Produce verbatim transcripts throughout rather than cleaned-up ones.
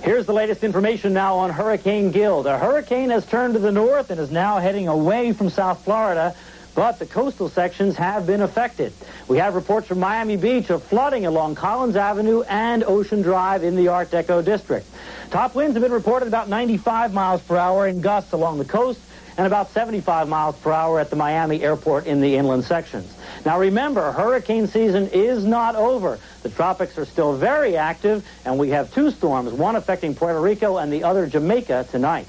Here's the latest information now on Hurricane Gil. The hurricane has turned to the north and is now heading away from South Florida, but the coastal sections have been affected. We have reports from Miami Beach of flooding along Collins Avenue and Ocean Drive in the Art Deco district. Top winds have been reported about ninety-five miles per hour in gusts along the coast and about seventy-five miles per hour at the Miami airport in the inland sections. Now remember, hurricane season is not over. The tropics are still very active, and we have two storms, one affecting Puerto Rico and the other Jamaica tonight.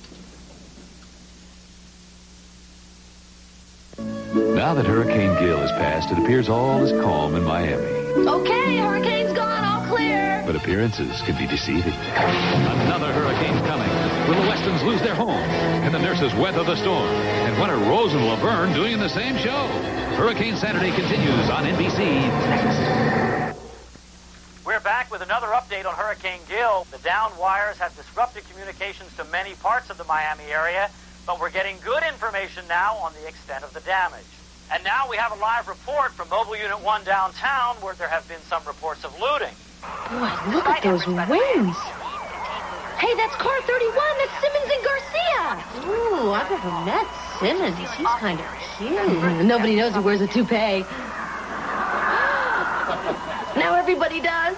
Now that Hurricane Gil has passed, it appears all is calm in Miami. Okay, hurricane's gone, all clear. But appearances can be deceiving. Another hurricane's coming. Will the Westons lose their home? Can the nurses weather the storm? And what are Rose and Laverne doing in the same show? Hurricane Saturday continues on N B C next. We're back with another update on Hurricane Gil. The downed wires have disrupted communications to many parts of the Miami area, but we're getting good information now on the extent of the damage. And now we have a live report from Mobile Unit one downtown where there have been some reports of looting. Boy, look at those wings. Hey, that's car thirty-one. That's Simmons and Garcia. Ooh, I've never met Simmons. He's kind of cute. Nobody knows he wears a toupee. Now everybody does.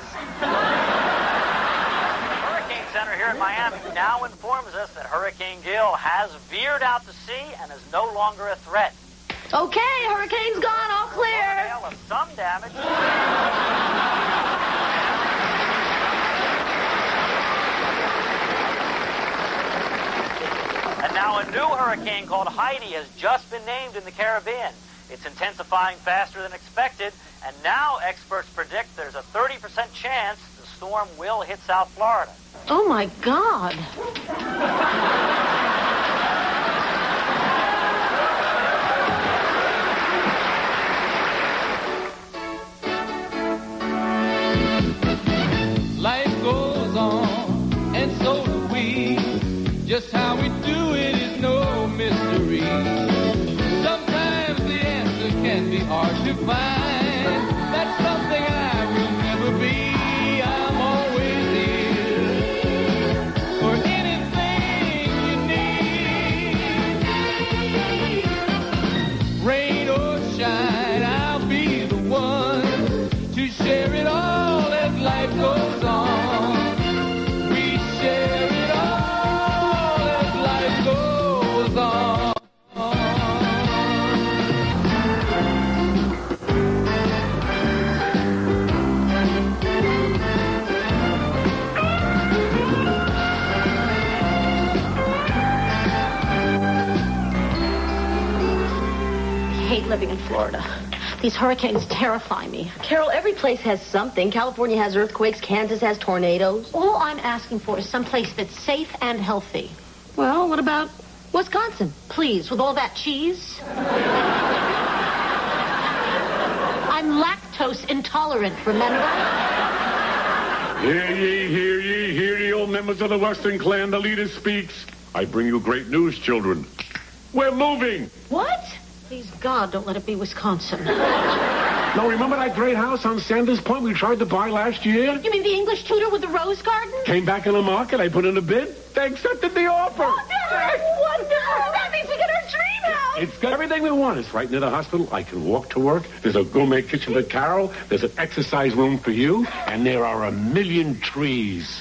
Hurricane Center here in Miami now informs us that Hurricane Gil has veered out to sea and is no longer a threat. Okay, hurricane's gone, all clear. Well, of some damage. And now a new hurricane called Heidi has just been named in the Caribbean. It's intensifying faster than expected, and now experts predict there's a thirty percent chance the storm will hit South Florida. Oh, my God. Life goes on, and so do we. Just how we do it is no mystery. Sometimes the answer can be hard to find. That's something I will never be. I'm always here for anything you need. Rain or shine, I'll be the one to share it all as life goes on. We share it all as life goes on. I hate living in Florida. These hurricanes terrify me. Carol, every place has something. California has earthquakes. Kansas has tornadoes. All I'm asking for is someplace that's safe and healthy. Well, what about Wisconsin? Please, with all that cheese. I'm lactose intolerant, remember? Hear ye, hear ye, hear ye, O members of the Western Clan. The leader speaks. I bring you great news, children. We're moving. What? Please, God, don't let it be Wisconsin. Now, remember that great house on Sanders Point we tried to buy last year? You mean the English tutor with the rose garden? Came back in the market. I put in a bid. They accepted the offer. Oh, that's wonderful. That means we get our dream house. It's got everything we want. It's right near the hospital. I can walk to work. There's a gourmet kitchen for Carol. There's an exercise room for you. And there are a million trees.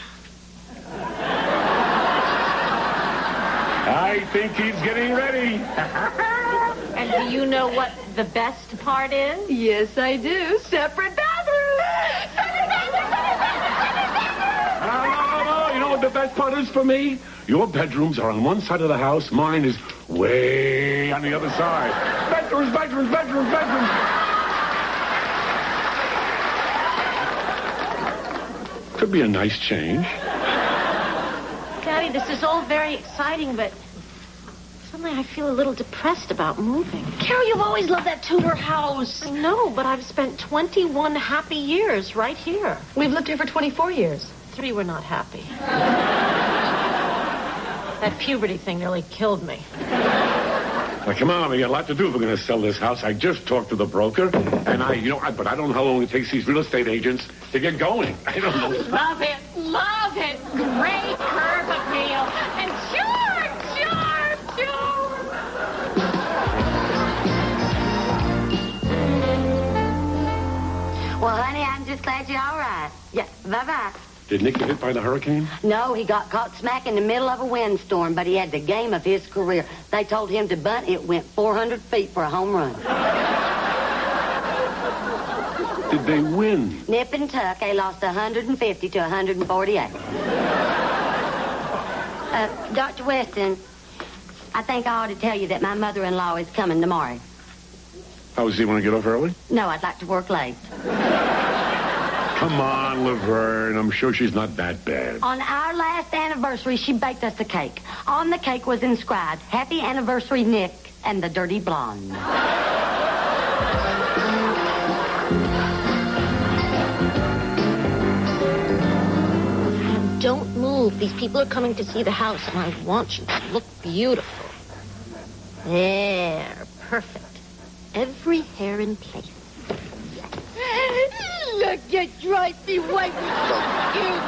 I think he's getting ready. And do you know what the best part is? Yes, I do. Separate bathrooms. Separate bathrooms. No, no, no, no. You know what the best part is for me? Your bedrooms are on one side of the house. Mine is way on the other side. Bedrooms, bedrooms, bedrooms, bedrooms. Could be a nice change. Daddy, this is all very exciting, but suddenly I feel a little depressed about moving. Carol, you've always loved that Tudor house. I know, but I've spent twenty-one happy years right here. We've lived here for twenty-four years. Three were not happy. That puberty thing nearly killed me. Now, come on, we got a lot to do if we're going to sell this house. I just talked to the broker, and I, you know, I, but I don't know how long it takes these real estate agents to get going. I don't know. Love it, love it. Great curb appeal. And sure, sure, sure. Well, honey, I'm just glad you're all right. Yeah, bye-bye. Did Nick get hit by the hurricane? No, he got caught smack in the middle of a windstorm, but he had the game of his career. They told him to bunt. It went four hundred feet for a home run. Did they win? Nip and tuck, they lost one hundred fifty to one hundred forty-eight. Uh, Doctor Weston, I think I ought to tell you that my mother-in-law is coming tomorrow. How does he want to get off early? No, I'd like to work late. Come on, Laverne. I'm sure she's not that bad. On our last anniversary, she baked us a cake. On the cake was inscribed, Happy Anniversary, Nick and the Dirty Blonde. Don't move. These people are coming to see the house, and I want you to look beautiful. There, perfect. Every hair in place. Look at Tracy White. So cute.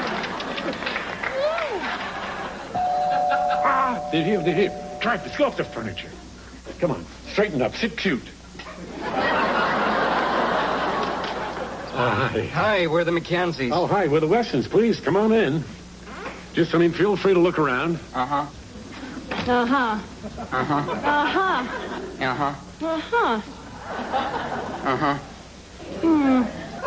Ah, they're here, they're here. Drive, let's go off the furniture. Come on, straighten up, sit cute. Hi. Hi, we're the McKenzies. Oh, hi, we're the Westons. Please, come on in. Just, I mean, feel free to look around. Uh-huh. Uh-huh. Uh-huh. Uh-huh. Uh-huh. Uh-huh. Uh-huh. Hmm.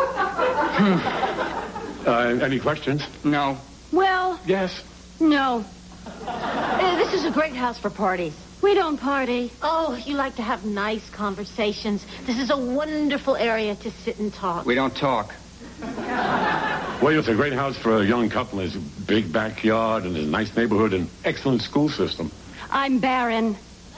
Uh, any questions? No. Well, Yes. no. Uh, this is a great house for parties. We don't party. Oh, you like to have nice conversations. This is a wonderful area to sit and talk. We don't talk. Well, it's a great house for a young couple. There's a big backyard and a nice neighborhood and excellent school system. I'm barren.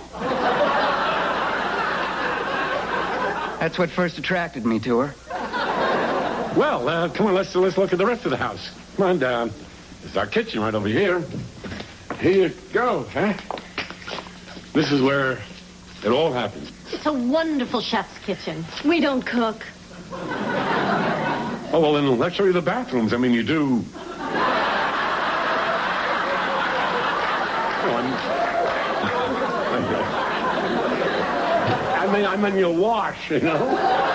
That's what first attracted me to her. Well, uh, come on, let's let's look at the rest of the house. Come on down. There's our kitchen right over here. Here you go, huh? This is where it all happens. It's a wonderful chef's kitchen. We don't cook. Oh, well, then let's show you the bathrooms. I mean, you do. Oh, I'm... I mean, I mean, you wash, you know?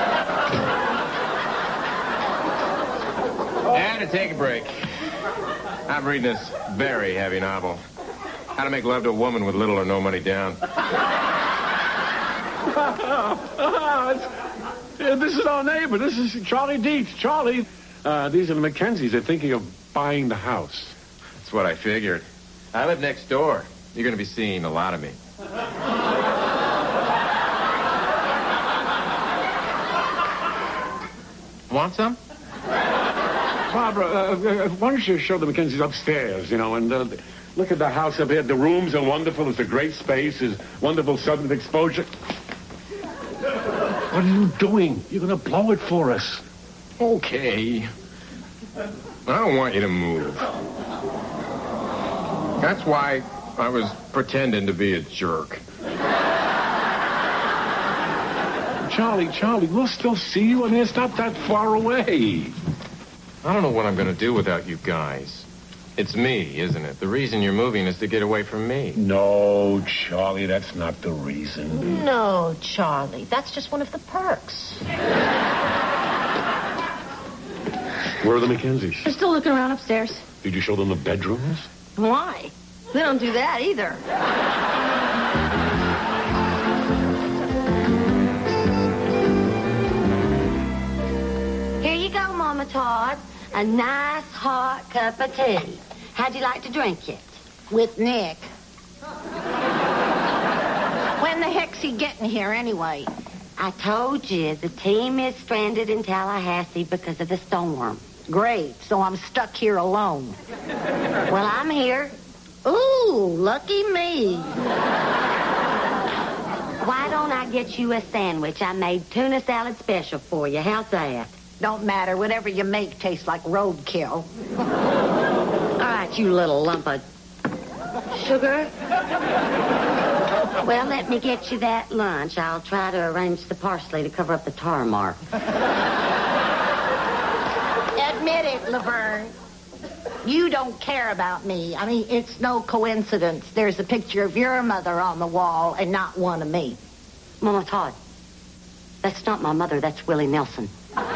And to take a break. I'm reading this very heavy novel. How to Make Love to a Woman with Little or No Money Down. This is our neighbor. This is Charlie Dietz. Charlie, uh, these are the Mackenzies. They're thinking of buying the house. That's what I figured. I live next door. You're going to be seeing a lot of me. Want some? Barbara, uh, uh, why don't you show the Mackenzies upstairs, you know, and uh, look at the house up here. The rooms are wonderful. It's a great space. It's wonderful southern exposure. What are you doing? You're going to blow it for us. Okay. I don't want you to move. That's why I was pretending to be a jerk. Charlie, Charlie, we'll still see you. I mean, it's not that far away. I don't know what I'm going to do without you guys. It's me, isn't it? The reason you're moving is to get away from me. No, Charlie, that's not the reason. No, Charlie. That's just one of the perks. Where are the Mackenzies? They're still looking around upstairs. Did you show them the bedrooms? Why? We don't do that either. Here you go, Mama Todd. A nice hot cup of tea. How'd you like to drink it? With Nick. When the heck's he getting here anyway? I told you, the team is stranded in Tallahassee because of the storm. Great, so I'm stuck here alone. Well, I'm here. Ooh, lucky me. Why don't I get you a sandwich? I made tuna salad special for you. How's that? Don't matter. Whatever you make tastes like roadkill. All right, you little lump of sugar. Well, let me get you that lunch. I'll try to arrange the parsley to cover up the tar mark. Admit it, Laverne. You don't care about me. I mean, it's no coincidence. There's a picture of your mother on the wall and not one of me. Mama Todd, that's not my mother. That's Willie Nelson.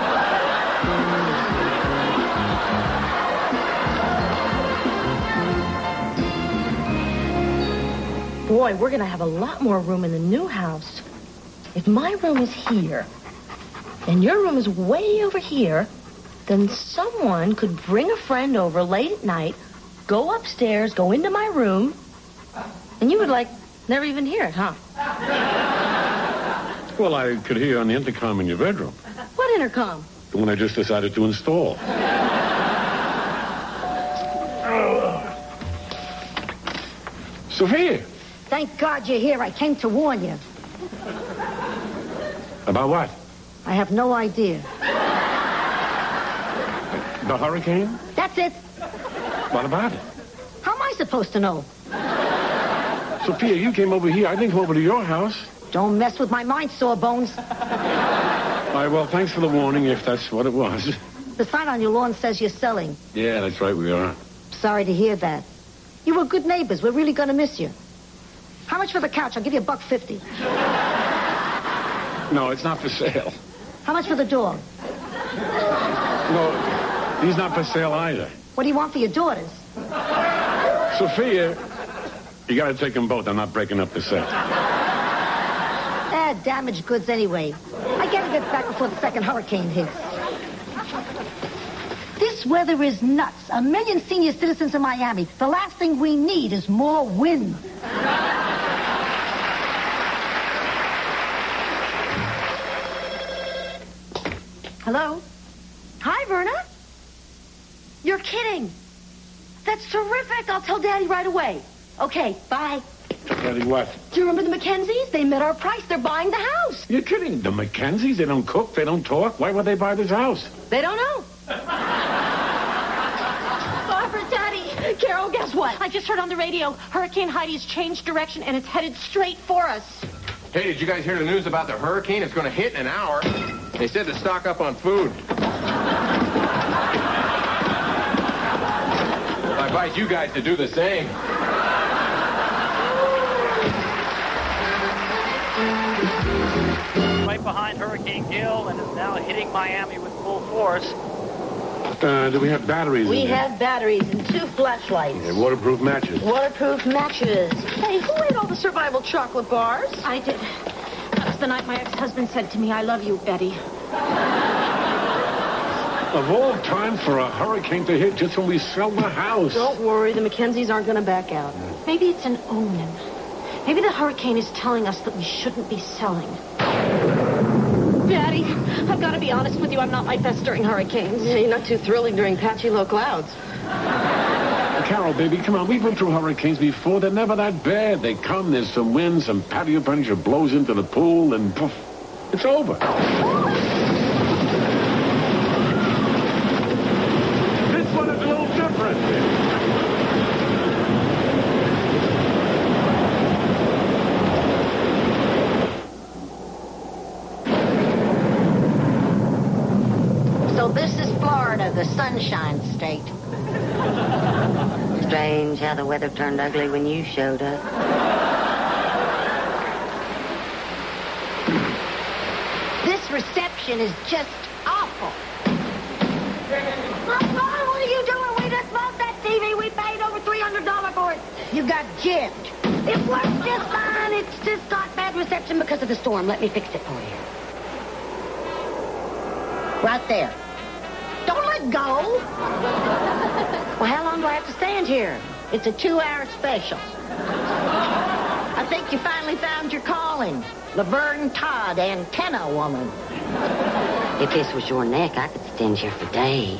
Boy, we're going to have a lot more room in the new house. If my room is here, and your room is way over here, then someone could bring a friend over late at night, go upstairs, go into my room, and you would, like, never even hear it, huh? Well, I could hear on the intercom in your bedroom. What intercom? The one I just decided to install. Sophia! Thank God you're here. I came to warn you. About what? I have no idea. The hurricane? That's it. What about it? How am I supposed to know? Sophia, you came over here. I didn't come over to your house. Don't mess with my mind, Sawbones. All right, well, thanks for the warning, if that's what it was. The sign on your lawn says you're selling. Yeah, that's right, we are. Sorry to hear that. You were good neighbors. We're really going to miss you. How much for the couch? I'll give you a buck fifty. No, it's not for sale. How much for the dog? No, he's not for sale either. What do you want for your daughters? Sophia, you got to take them both. I'm not breaking up the set. Ah, damaged goods anyway. I gotta get back before the second hurricane hits. This weather is nuts. A million senior citizens in Miami. The last thing we need is more wind. Hello? Hi, Verna. You're kidding. That's terrific. I'll tell Daddy right away. Okay, bye. Daddy, what? Do you remember the Mackenzies? They met our price. They're buying the house. You're kidding. The Mackenzies, they don't cook, they don't talk. Why would they buy this house? They don't know. Barbara, Daddy. Carol, guess what? I just heard on the radio Hurricane Heidi's changed direction and it's headed straight for us. Hey, did you guys hear the news about the hurricane? It's going to hit in an hour. They said to stock up on food. I advise you guys to do the same. Right behind Hurricane Gil and is now hitting Miami with full force. Uh, do we have batteries We in there? have batteries and two flashlights. Yeah, waterproof matches. Waterproof matches. Hey, who ate all the survival chocolate bars? I did. That was the night my ex-husband said to me, I love you, Eddie. Of all time for a hurricane to hit just when we sell the house. Don't worry, the Mackenzies aren't going to back out. Maybe it's an omen. Maybe the hurricane is telling us that we shouldn't be selling. Daddy, I've got to be honest with you. I'm not my best during hurricanes. Yeah, you're not too thrilling during patchy low clouds. Carol, baby, come on. We've been through hurricanes before. They're never that bad. They come, there's some wind, some patio furniture blows into the pool, and poof, it's over. This one is a little different. So this is Florida, the Sunshine State. Strange how the weather turned ugly when you showed up. This reception is just awful. Mom, what are you doing? We just bought that T V. We paid over three hundred dollars for it. You got gypped. It works just fine. It's just got bad reception because of the storm. Let me fix it for you. Right there. Don't let go. Well, how long do I have to stand here? It's a two-hour special. I think you finally found your calling. Laverne Todd, antenna woman. If this was your neck, I could stand here for days.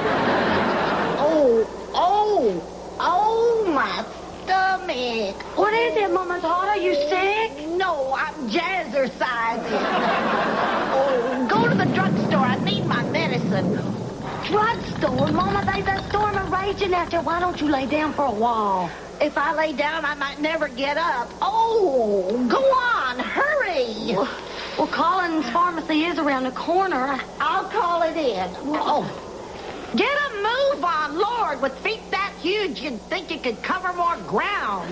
Oh, oh, oh, my stomach. What is it, Mama Todd? Are you sick? No, I'm jazzercising. Oh, go to the drugstore. I need my medicine. Drugstore? Mama, there's a storm raging out there. Why don't you lay down for a while? If I lay down, I might never get up. Oh, go on, hurry. Well, well, Collins Pharmacy is around the corner. I'll call it in. Oh, get a move on, Lord. With feet that huge, you'd think you could cover more ground.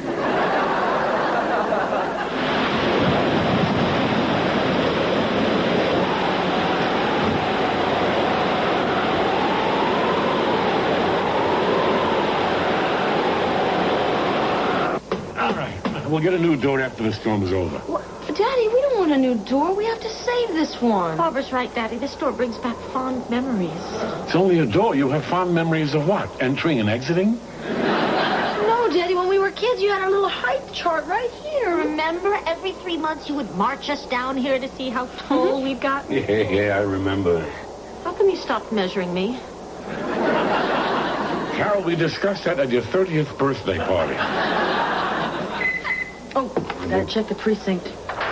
All right. We'll get a new door after the storm is over. Well, Daddy, we don't want a new door. We have to save this one. Barbara's right, Daddy. This door brings back fond memories. It's only a door. You have fond memories of what? Entering and exiting? No, Daddy, when we were kids, you had a little height chart right here. Remember, every three months you would march us down here to see how tall we've gotten? Yeah, yeah, I remember. How come you stopped measuring me? Carol, we discussed that at your thirtieth birthday party. Oh, gotta check the precinct.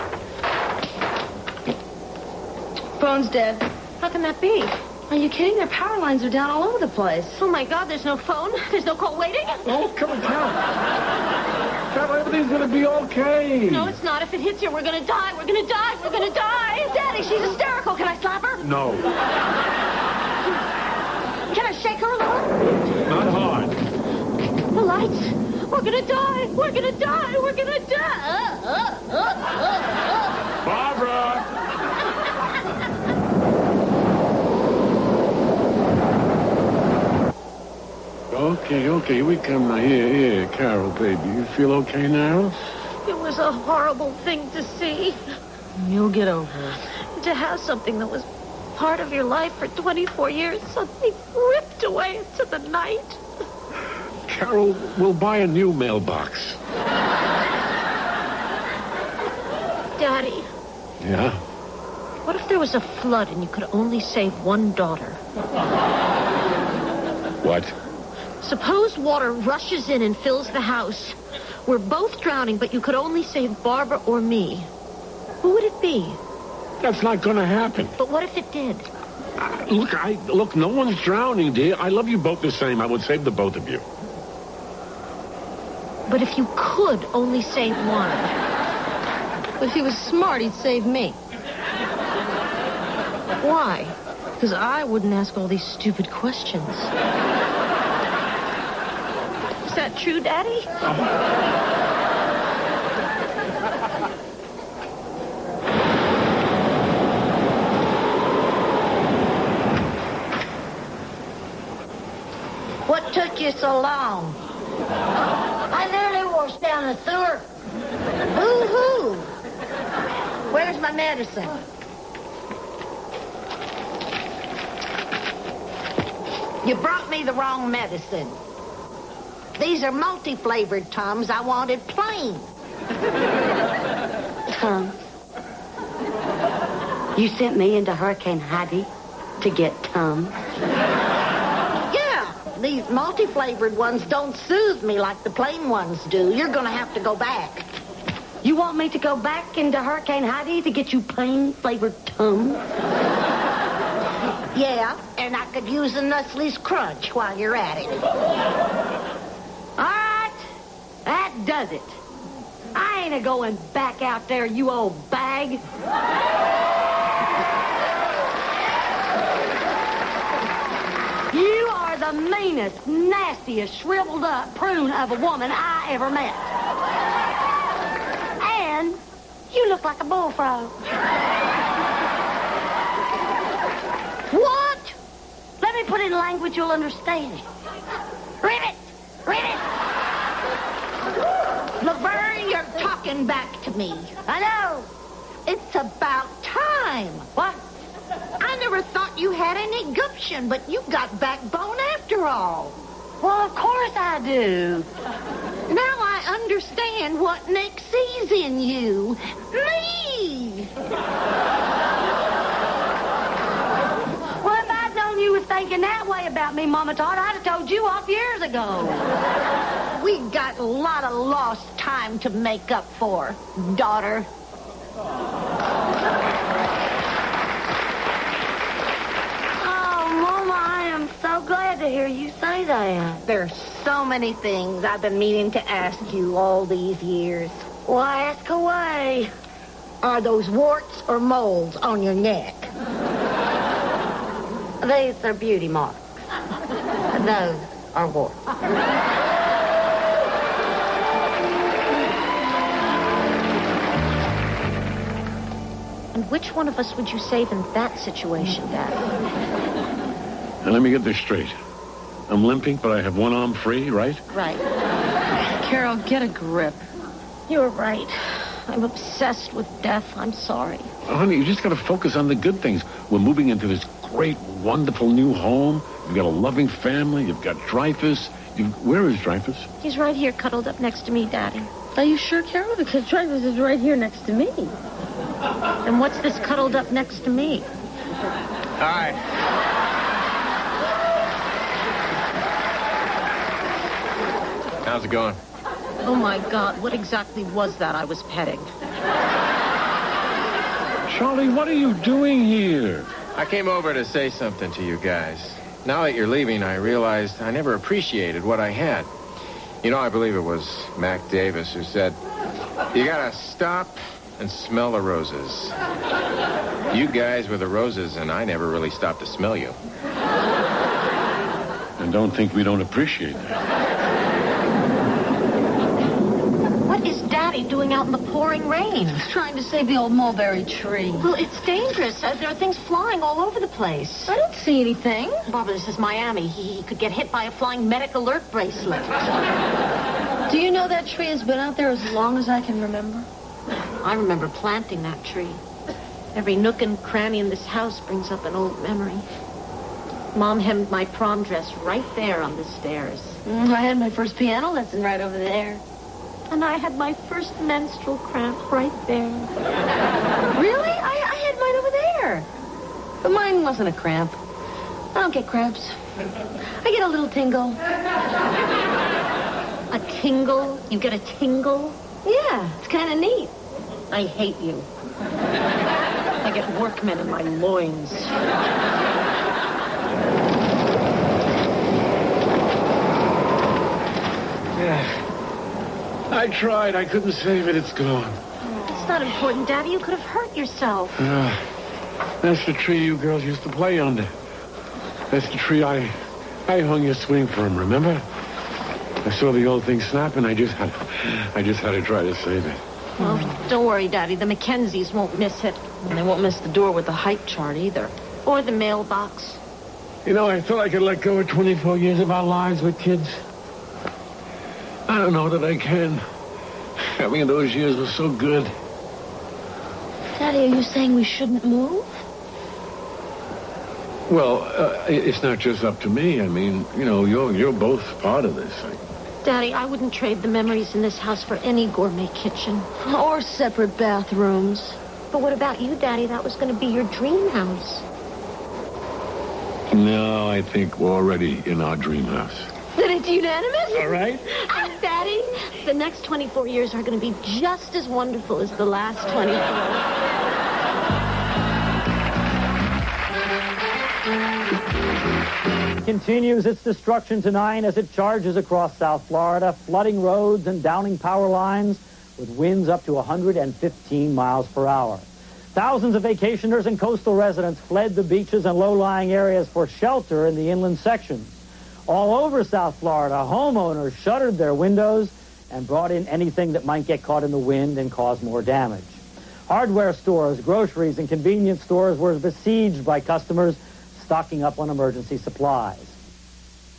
Phone's dead. How can that be? Are you kidding? Their power lines are down all over the place. Oh, my God, there's no phone? There's no call waiting? Oh, come on, Carol. Carol, everything's gonna be okay. No, it's not. If it hits here, we're gonna die. We're gonna die. We're gonna die. Daddy, she's hysterical. Can I slap her? No, Can I shake her a little? not hard. The lights. We're gonna die. We're gonna die. We're gonna die. Uh, uh, uh, uh. Barbara! Okay, okay, we come now. Here, here, Carol, baby. You feel okay now? It was a horrible thing to see. You'll get over it. To have something that was part of your life for twenty-four years suddenly ripped away into the night. Carol, we'll buy a new mailbox. Daddy, Yeah? what if there was a flood and you could only save one daughter? What? Suppose water rushes in and fills the house. We're both drowning, but you could only save Barbara or me. Who would it be? That's not gonna happen. But what if it did? Uh, look, I look, no one's drowning, dear. I love you both the same. I would save the both of you. But if you could only save one. But if he was smart, he'd save me. Why? Because I wouldn't ask all these stupid questions. Is that true, Daddy? What took you so long? I nearly washed down the sewer. Boo-hoo. Where's my medicine? You brought me the wrong medicine. These are multi-flavored Tums. I wanted plain. Tums. You sent me into Hurricane Heidi to get Tums. Yeah, these multi-flavored ones don't soothe me like the plain ones do. You're going to have to go back. You want me to go back into Hurricane Heidi to get you plain-flavored Tums? Yeah, and I could use a Nestle's Crunch while you're at it. All right, that does it. I ain't a-going back out there, you old bag. You are the meanest, nastiest, shriveled up prune of a woman I ever met. And you look like a bullfrog. What? Let me put it in language you'll understand. Ribbit! Ribbit! Laverne, you're talking back to me. I know. It's about time. What? I never thought you had any gumption, but you got backbone after all. Well, of course I do. Now I understand what Nick sees in you. Me! Well, if I'd known you was thinking that way about me, Mama Todd, I'd have told you off years ago. We got a lot of lost time to make up for, daughter. Oh, Mama, I am so glad to hear you say that. There's so many things I've been meaning to ask you all these years. Why, ask away. Are those warts or moles on your neck? These are beauty marks. Those are warts. And which one of us would you save in that situation, Dad? Now, let me get this straight. I'm limping, but I have one arm free, right? Right. Carol, get a grip. You're right. I'm obsessed with death. I'm sorry. Oh, honey, you just got to focus on the good things. We're moving into this great, wonderful new home. You've got a loving family. You've got Dreyfus. You've... Where is Dreyfus? He's right here, cuddled up next to me, Daddy. Are you sure, Carol? Because Dreyfus is right here next to me. And what's this cuddled up next to me? Hi. How's it going? Oh, my God. What exactly was that I was petting? Charlie, what are you doing here? I came over to say something to you guys. Now that you're leaving, I realized I never appreciated what I had. You know, I believe it was Mac Davis who said, you gotta stop and smell the roses. You guys were the roses, and I never really stopped to smell you. And don't think we don't appreciate that. What is Daddy doing out in the pouring rain? He's trying to save the old mulberry tree. Well, it's dangerous. Uh, there are things flying all over the place. I don't see anything. Barbara, this is Miami. He, he could get hit by a flying medic alert bracelet. Do you know that tree has been out there as long as I can remember? I remember planting that tree. Every nook and cranny in this house brings up an old memory. Mom hemmed my prom dress right there on the stairs. Mm, I had my first piano lesson right over there. And I had my first menstrual cramp right there. Really? I, I had mine over there. But mine wasn't a cramp. I don't get cramps. I get a little tingle. A tingle? You get a tingle? Yeah, it's kind of neat. I hate you. I get workmen in my loins. Yeah. I tried. I couldn't save it. It's gone. It's not important, Daddy. You could have hurt yourself. Uh, that's the tree you girls used to play under. That's the tree I I hung your swing from, remember? I saw the old thing snap, and I just had I just had to try to save it. Well, don't worry, Daddy. The Mackenzies won't miss it. And they won't miss the door with the height chart either. Or the mailbox. You know, I thought I could let go of twenty-four years of our lives with kids. I don't know that I can. Having those years was so good. Daddy, are you saying we shouldn't move? Well, uh, it's not just up to me. I mean, you know, you're you're both part of this. I... Daddy, I wouldn't trade the memories in this house for any gourmet kitchen. Or separate bathrooms. But what about you, Daddy? That was going to be your dream house. No, I think we're already in our dream house. Then it's unanimous? All right. Daddy, the next twenty-four years are going to be just as wonderful as the last twenty-four. Continues its destruction tonight as it charges across South Florida, flooding roads and downing power lines with winds up to one hundred fifteen miles per hour. Thousands of vacationers and coastal residents fled the beaches and low-lying areas for shelter in the inland sections. All over South Florida, homeowners shuttered their windows and brought in anything that might get caught in the wind and cause more damage. Hardware stores, groceries, and convenience stores were besieged by customers stocking up on emergency supplies.